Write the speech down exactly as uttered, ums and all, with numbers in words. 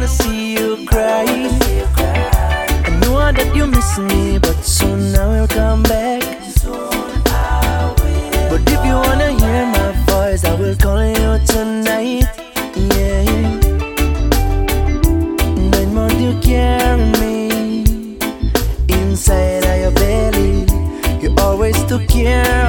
wanna see you cry. I know that you miss me, but soon I will come back. But if you wanna hear my voice, I will call you tonight. Yeah. When won't you carry me inside of your belly? You always took care